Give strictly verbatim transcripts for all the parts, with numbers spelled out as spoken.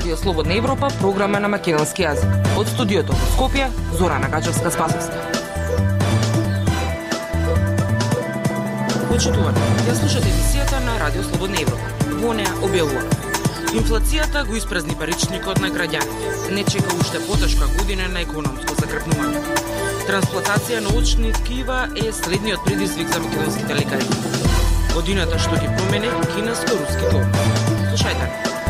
Радио Слободна Европа, програма на македонски јазик. Од студиото во Скопје, Зорана Гаџевска-Спасовска. Почитувани, ја слушате емисијата на Радио Слободна Европа. Во неа објавува: инфлацијата го испразни паричникот на граѓаните. Не чека уште потешка година на економско закрепнување. Трансплантација на очни ткива е следниот предизвик за македонските лекари. Годината што ги промени кинеско-руските односи. Слушајте.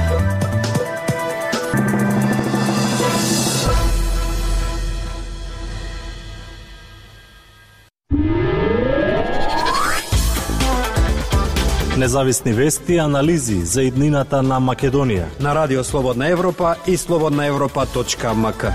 Независни вести и анализи за иднината на Македонија на Радио Слободна Европа и слободна европа точка ем ка.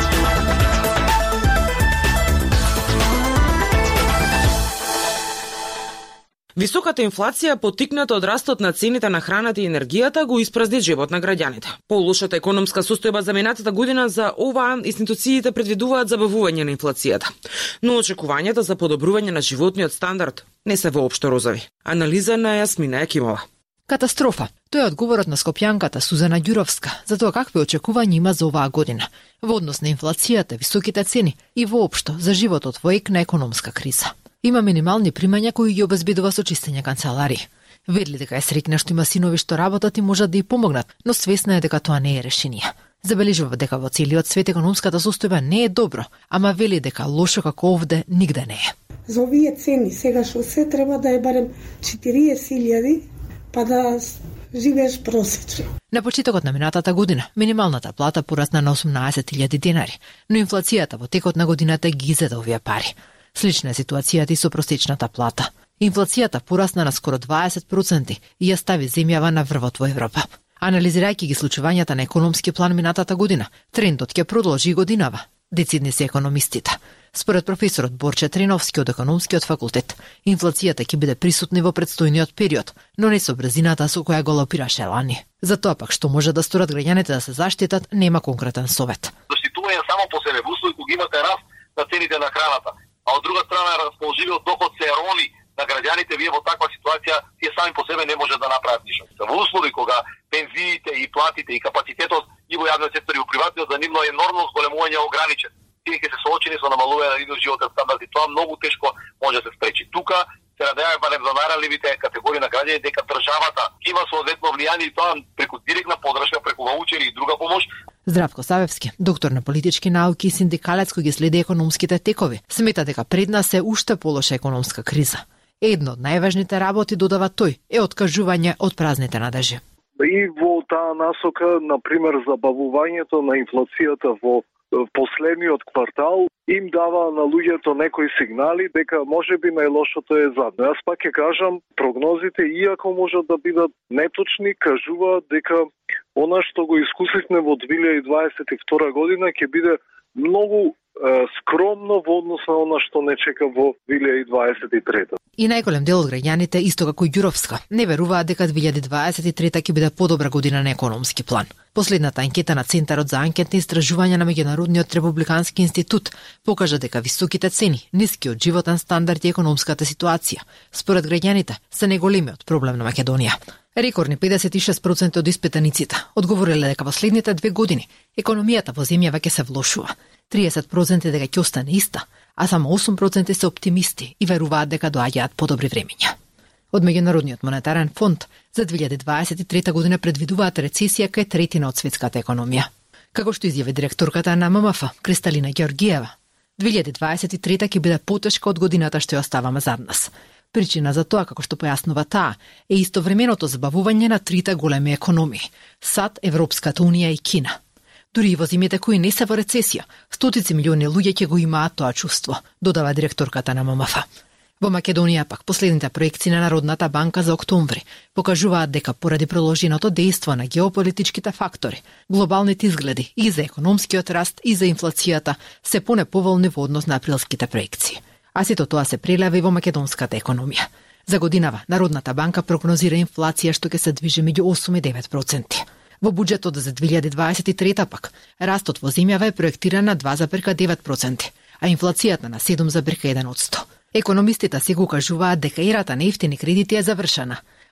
Високата инфлација, поттикната од растот на цените на храната и енергијата, го испразни джебот на граѓаните. Полошата економска состојба за минатата година за оваа институциите предвидуваат забавување на инфлацијата. Но очекувањата за подобрување на животниот стандард не се воопшто розови. Анализа на Јасмина Екимова. Катастрофа. Тоа е одговорот на скопјанката Сузана Ѓуровска за тоа какви очекувања има за оваа година во однос на инфлацијата, високите цени и воопшто за животот во ек на економска криза. Има минимални примања кои ги обезбедува со чистење канцелари. Ведли дека е среќна што има синови што работат и можат да ја помогнат, но свесна е дека тоа не е решение. Забележува дека во целиот свет економската состојба не е добро, ама вели дека лошо како овде нигде не е. За овие цени сега што се треба да е барем четириесет илјади, па да живееш просечно. На почетокот на минатата година минималната плата порасна на осумнаесет илјади денари, но инфлацијата во текот на годината ги изеда овие пари. Слична е ситуацијата и со просечната плата. Инфлацијата порасна на скоро дваесет проценти и ја стави земјава на врвот во Европа. Анализирајќи ги случувањата на економски план минатата година, трендот ќе продолжи и годинава, децидни се економистите. Според професорот Борче Триновски од економскиот факултет, инфлацијата ќе биде присутна во предстојниот период, но не со брзината со која галопираше лани. Затоа пак што може да сторат граѓаните да се заштитат, нема конкретен совет. Заштитување само по себе во услови кога имате раст на цените на храната, а од друга страна расположивиот доход се роли на граѓаните, вие во таква ситуација тие сами по себе не може да направат ништо. Во услови кога пензиите и платите и капацитетот и во јавниот сектор и во приватниот за нивно енормно зголемување е ограничен. Тие ќе се соочени со намалување на нивниот животен стандард и тоа многу тешко може да се спречи. Тука се надеваме барем за најранливите категории на граѓани дека државата има соодветно влијание и тоа преку директна поддршка, преку ваучери и друга помош. Здравко Савевски, доктор на политички науки и синдикалец кој ги следи економските текови, смета дека пред нас е уште полоша економска криза. Едно од најважните работи, додава тој, е откажување од празните надежи. И во таа насока, например, забавувањето на инфлацијата во последниот квартал им дава на луѓето некои сигнали дека можеби најлошото е задно. Јас пак ќе кажам, прогнозите, иако можат да бидат неточни, кажуваат дека она што го искусивме во две илјади дваесет и втора година ќе биде многу е, скромно во однос на она што не чека во две илјади дваесет и трета. И најголем дел од граѓаните, исто како и Ѓуровска, не веруваат дека две илјади дваесет и трета ќе биде подобра година на економски план. Последната анкета на Центарот за анкетни истражувања на Меѓународниот републикански институт покажа дека високите цени, нискиот животен стандард и економската ситуација, според граѓаните, се најголемиот проблем на Македонија. Рекордни педесет и шест проценти од испитаниците одговориле дека во следните две години економијата во земјава ќе се влошува, триесет проценти дека ќе остане иста, а само осум проценти се оптимисти и веруваат дека доаѓаат подобри времиња. Од Меѓународниот монетарен фонд за две илјади дваесет и трета година предвидуваат рецесија кај третина од светската економија. Како што изјави директорката на Ем Ем Ф, Кристалина Ѓеоргиева, две илјади дваесет и трета ќе биде потешка од годината што ја оставаме зад нас. Причина за тоа, како што појаснува таа, е истовременото забавување на трите големи економии – САД, Европската унија и Кина. Дури и во земјите кои не се во рецесија, стотици милиони луѓе ќе го имаат тоа чувство, додава директорката на Ем Ем Ф. Во Македонија пак последните проекции на Народната банка за октомври покажуваат дека поради продолженото дејство на геополитичките фактори, глобалните изгледи и за економскиот раст и за инфлацијата се понеповолни во однос на априлските проекции. А сето тоа се прелева и во македонската економија. За годинава Народната банка прогнозира инфлација што ќе се движи меѓу осум и девет проценти. Во буџетот за две илјади дваесет и трета пак, растот во земјава е проектиран на два зарез девет проценти, а инфлацијата на седум зарез еден проценти. Економистите се го кажуваат дека ерата на ефтини кредити е завршена,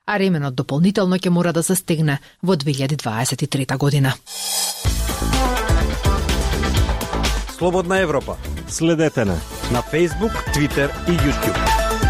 а ременот дополнително ќе мора да се стегне во две илјади дваесет и трета година. Слободна Европа. Следете на на Facebook, Twitter и YouTube.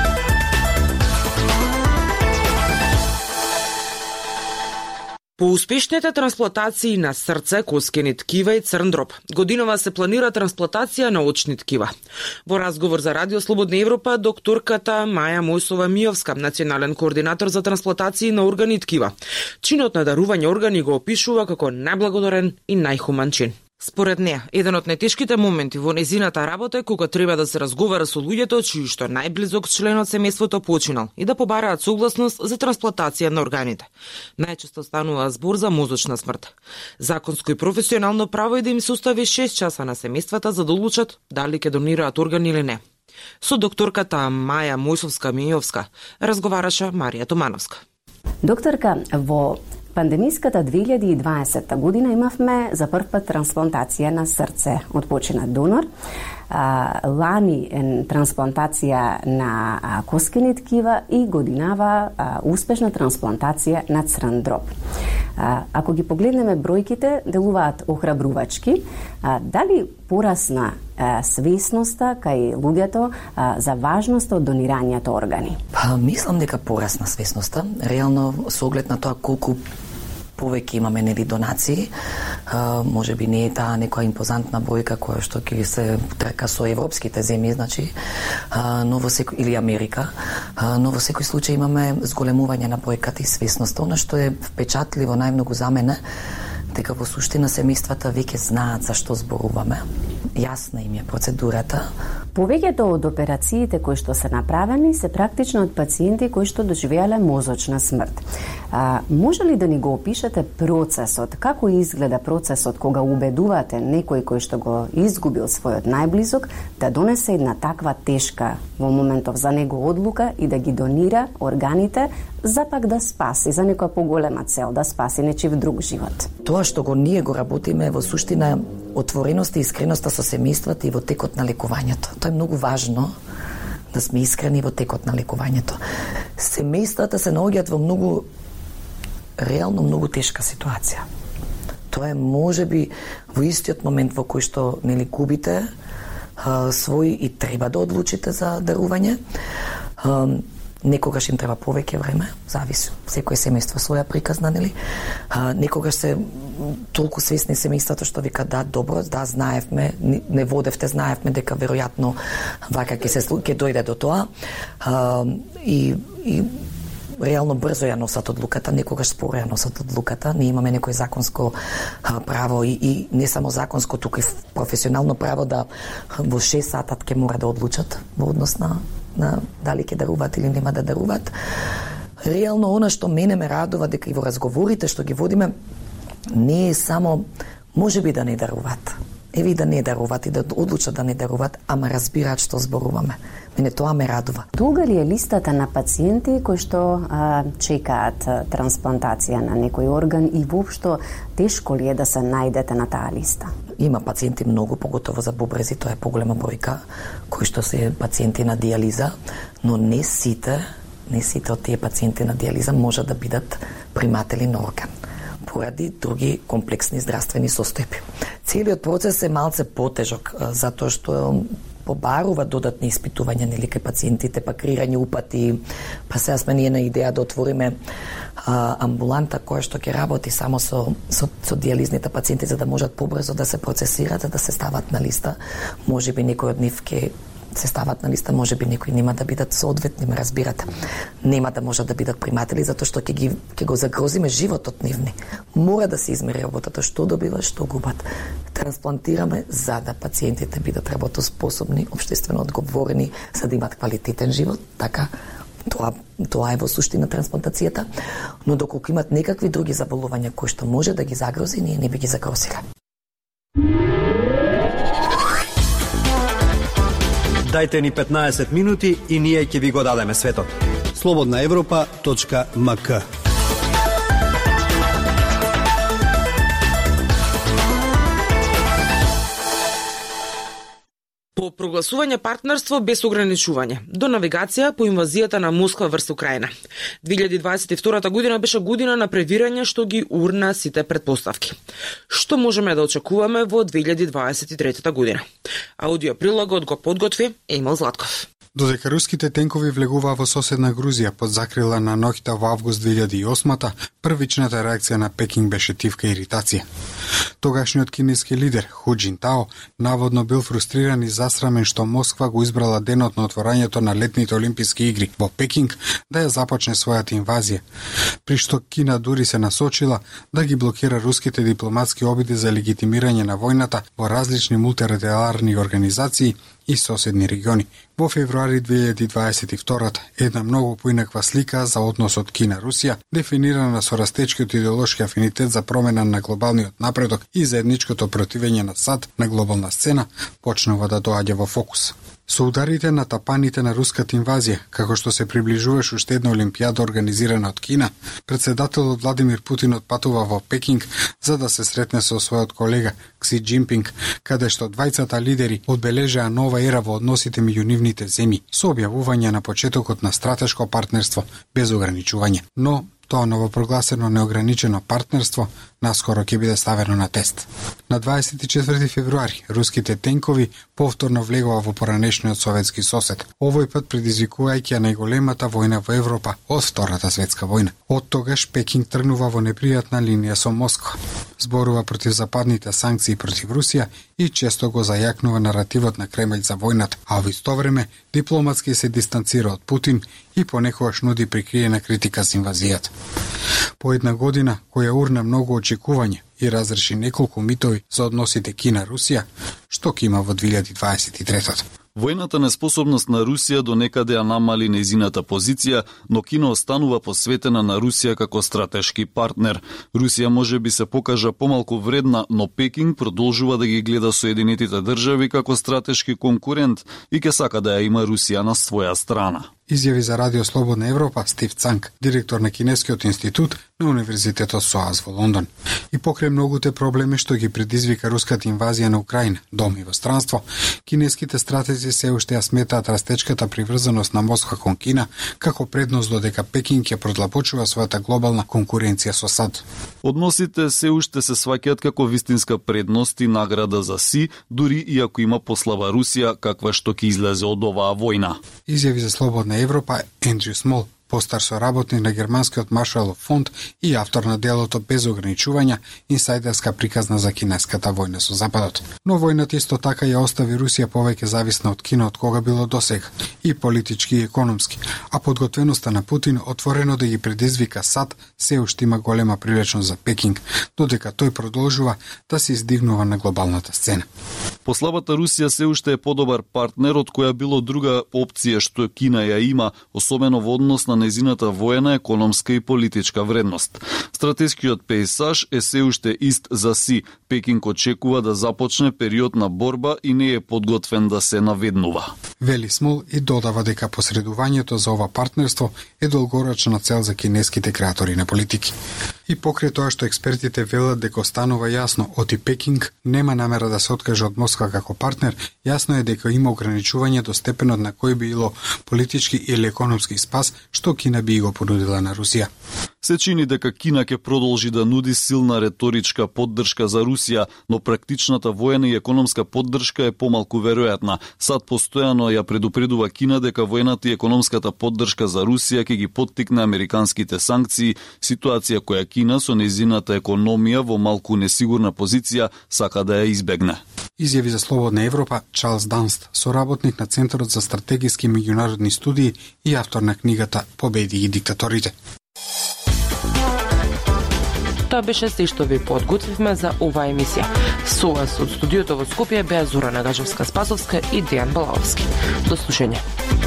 По успешните трансплантации на срце, коскени ткива и црн дроб, годинова се планира трансплантација на очни ткива. Во разговор за Радио Слободна Европа, докторката Маја Мојсова-Миовска, национален координатор за трансплантации на органи и ткива, чинот на дарување органи го опишува како најблагодарен и најхуман чин. Според неа, еден од најтешките моменти во незината работа е кога треба да се разговара со луѓето чиј што најблизок член од семејството починал и да побараат согласност за трансплантација на органите. Најчесто станува збор за мозочна смрт. Законско и професионално право е да им се остави шест часа на семејствата за да одлучат дали ќе донираат органи или не. Со докторката Маја Мојсовска-Мијовска разговараше Марија Томановска. Докторка, во пандемиската две илјади и дваесета година имавме за прв пат трансплантација на срце од починат донор. А, лани е трансплантација на а, коскени ткива и годинава а, успешна трансплантација на црн дроб. А, ако ги погледнеме бројките, делуваат охрабрувачки. А, дали порасна а, свесноста кај луѓето а, за важноста од донирањето органи? Па, мислам дека порасна свесноста. Реално, со оглед на тоа колку повеќе имаме нели донации, а, може би не е таа некоја импозантна бројка која што ќе се трка со европските земји, значи, а, но во секој или Америка, а, но во секој случај имаме зголемување на бројката и свесноста. Она што е впечатливо најмногу за мене, дека во суштина семејствата веќе знаат за што зборуваме. Јасна им е процедурата. Повеќето од операциите кои што се направени се практично од пациенти кои што доживеале мозочна смрт. А, може ли да ни го опишете процесот? Како изгледа процесот кога убедувате некој кој што го изгубил својот најблизок да донесе една таква тешка во моментов за него одлука и да ги донира органите за пак да спаси, за некоја поголема цел, да спаси нечив друг живот? Тоа што го ние го работиме во суштина отвореноста и искреноста со семејствата и во текот на лекувањето. Тоа е многу важно, да сме искрени во текот на лекувањето. Семејствата се наоѓаат во многу реално многу тешка ситуација. Тоа е можеби во истиот момент во кој што нели губите а, свој и треба да одлучите за дарување. А, Некогаш им треба повеќе време, зависи, секој семејство своја приказна, нели? А, некогаш се толку свесни семејството што вика да, добро, да, знаевме, не водевте, знаевме дека веројатно вака ќе се ќе дојде до тоа. А, и, и реално брзо ја носат одлуката, некогаш споро ја носат одлуката. Ние имаме некој законско а, право и, и не само законско, туку и професионално право да во шест сата ќе мора да одлучат во однос на на дали ќе даруваат или нема да даруваат. Реално, она што мене ме радува дека и во разговорите што ги водиме, не е само може би да не даруваат. Еви да не даруваат и да одлучат да не даруваат, ама разбираат што зборуваме. Мене тоа ме радува. Долга ли е листата на пациенти кои што а, чекаат а, трансплантација на некој орган и воопшто тешко ли е да се најдете на таа листа? Има пациенти многу, поготово за бубрези, тоа е поголема бројка, кои што се пациенти на диализа, но не сите, не сите од тие пациенти на диализа можат да бидат приматели на орган поради други комплексни здравствени состојби. Целиот процес е малце потежок, затоа што побарува додатни испитувања нели кај пациентите, па креирање упати, па сега сме ние на идеја да отвориме а, амбуланта која што ќе работи само со, со, со диализните пациенти за да можат побрзо да се процесираат, за да се стават на листа. Може би некој од нив ќе се стават на листа, може би некои нема да бидат соодветни, ме разбирате. Нема да можат да бидат приматели затоа што ќе ги ќе го загрозиме животот нивни. Мора да се измери работата, што добиват, што губат. Трансплантираме за да пациентите бидат работоспособни, општествено одговорени, за да имат квалитетен живот, така тоа тоа е во суштина трансплантацијата, но доколку имат некакви други заболувања кои што може да ги загрози, ние не би ги загрозиле. Дајте ни петнаесет минути и ние ќе ви го дадеме светот. слободна европа точка ем ка. По прогласување партнерство без ограничување до навигација по инвазијата на Москва врз Украина. две илјади дваесет и втора година беше година на превирање што ги урна сите предпоставки. Што можеме да очекуваме во две илјади дваесет и трета година? Аудиоприлогот го подготви Емил Златков. Додека руските тенкови влегуваа во соседна Грузија под закрила на ноќта во август две илјади и осма, првичната реакција на Пекинг беше тивка и иритација. Тогашниот кинески лидер Ху Џинтао наводно бил фрустриран и засрамен што Москва го избрала денот на отворањето на летните олимписки игри во Пекинг да ја започне својата инвазија, при што Кина дури се насочила да ги блокира руските дипломатски обиди за легитимирање на војната во различни мултилатерални организации и соседни региони. Во февруари две илјади дваесет и втора една многу поинаква слика за односот Кина-Русија, дефинирана со растечкиот идеолошки афинитет за промена на глобалниот напредок и заедничкото противење на САД на глобална сцена, почнува да доаѓа во фокус. Со ударите на тапаните на руската инвазија, како што се приближуваше уште една олимпијада организирана од Кина, председателот Владимир Путин отпатува во Пекинг за да се сретне со својот колега Кси Џинпинг, каде што двајцата лидери одбележаа нова ера во односите меѓу нивните земји, со објавување на почетокот на стратешко партнерство без ограничување. Но тоа новопрогласено неограничено партнерство наскоро ќе биде ставено на тест. На дваесет и четврти февруари руските тенкови повторно влегува во поранешниот советски сосед, овој пат предизвикувајќи ја најголемата војна во Европа од Втората светска војна. Од тогаш Пекинг тргнува во непријатна линија со Москва. Зборува против западните санкции против Русија и често го зајакнува наративот на Кремљ за војната, а во исто време дипломатски се дистанцира од Путин и понекогаш нуди прикриена критика за инвазијата. По една година која урна многу очекување и разреши неколку митови за односите Кина-Русија, што ќе има во две илјади дваесет и трета. Војната неспособност на Русија до некаде ја намали нејзината позиција, но Кина останува посветена на Русија како стратешки партнер. Русија може би се покажа помалку вредна, но Пекинг продолжува да ги гледа Соединетите држави како стратешки конкурент и ќе сака да ја има Русија на своја страна. Изјави за Радио Слободна Европа Стив Цанг, директор на Кинескиот институт на Универзитетот СОАС во Лондон. И покрај многуте проблеми што ги предизвика руската инвазија на Украина, дом и во странство, кинеските стратези се уште ја сметаат растечката приврзаност на Москва кон Кина како предност додека Пекинг ја продлабочува својата глобална конкуренција со САД. Односите се уште се сваќаат како вистинска предност и награда за Си, дури и ако има послаба Русија каква што ќе излезе од оваа војна. Изјави за Слободна Европа Ендрю Смол, постар соработник на Германскиот Маршалов фонд и автор на делото Без ограничувања, инсайдерска приказна за кинеската војна со Западот. Но војната исто така ја остави Русија повеќе зависна од Кина од кога било досега, и политички и економски, а подготвеноста на Путин отворено да ги предизвика САД се уште има голема привлечност за Пекинг, додека тој продолжува да се издигнува на глобалната сцена. Послабата Русија се уште е подобар партнер од која било друга опција што Кина ја има, особено во однос на нејзината воена, економска и политичка вредност. Стратешкиот пејзаж е се уште ист за Си. Пекинг очекува да започне период на борба и не е подготвен да се наведнува. Вели Смол и додава дека посредувањето за ова партнерство е долгорочна цел за кинеските креатори на политики. И покрај тоа што експертите велат дека останува јасно, оти Пекинг нема намера да се откаже од Москва како партнер, јасно е дека има ограничување до степенот на кој било политички или економски спас што Кина би го понудила на Русија. Се чини дека Кина ќе продолжи да нуди силна реторичка поддршка за Русија, но практичната воена и економска поддршка е помалку веројатна. САД постојано ја предупредува Кина дека воената и економската поддршка за Русија ќе ги поттикне американските санкции, ситуација која Кина со нејзината економија во малку несигурна позиција сака да ја избегне. Изјави за Слободна Европа Чарлс Данст, соработник на Центарот за стратегиски меѓународни студии и автор на книгата Победи и диктаторите. Тоа беше се што ви подготвивме за оваа емисија. Со вас од студиото во Скопје беа Зора Нагажевска-Спасовска и Дејан Балаовски. До слушање.